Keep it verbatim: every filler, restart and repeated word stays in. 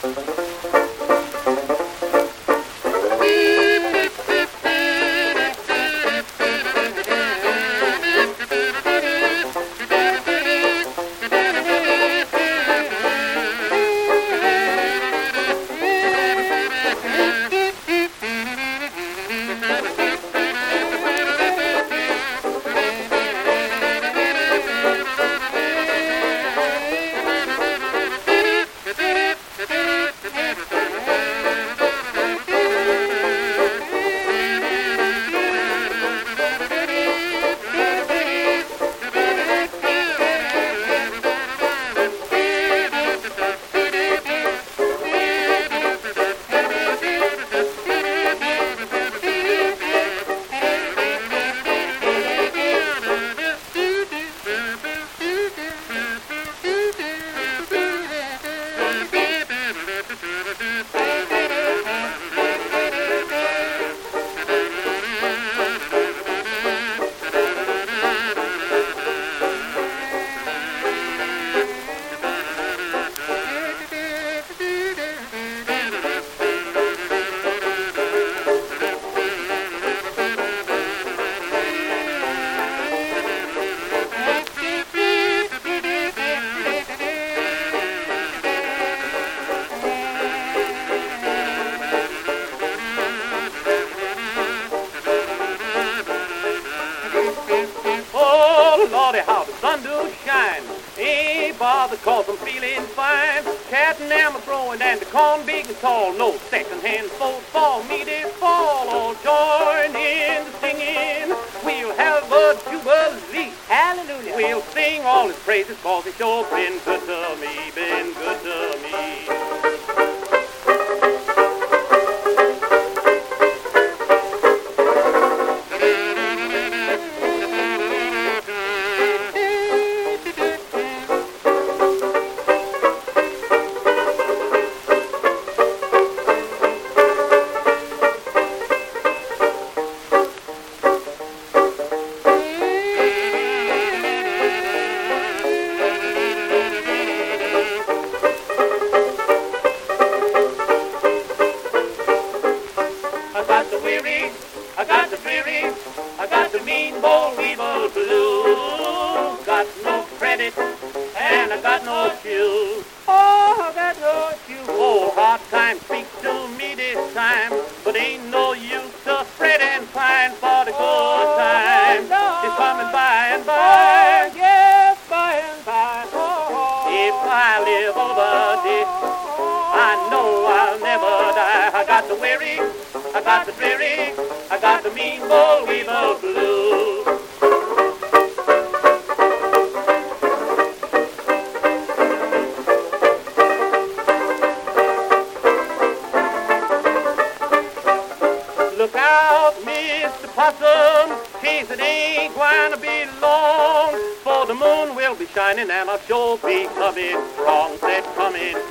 How the sun do shine. Ain't bothered cause I'm feeling fine. Cat and am a throwing and the corn big and tall. No second hand folks for me this fall. All join in the singing. We'll have a jubilee. Hallelujah. We'll sing all his praises cause he's sure been good to me. Been good to me. I got the dreary, I got the mean boll weevil blue. Got no credit, and I got no shoes. Oh, I got no shoes. Oh, hard time speaks to me this time, but ain't no use to fret and pine for the good time. It's coming by and by, yes, by and by. If I live over this, I know I'll never die. I got the weary, I got the dreary, I got the mean boll weevil blue. Look out, Mister Possum, case it ain't going to be long, for the moon will be shining and I'll sure be coming strong, said coming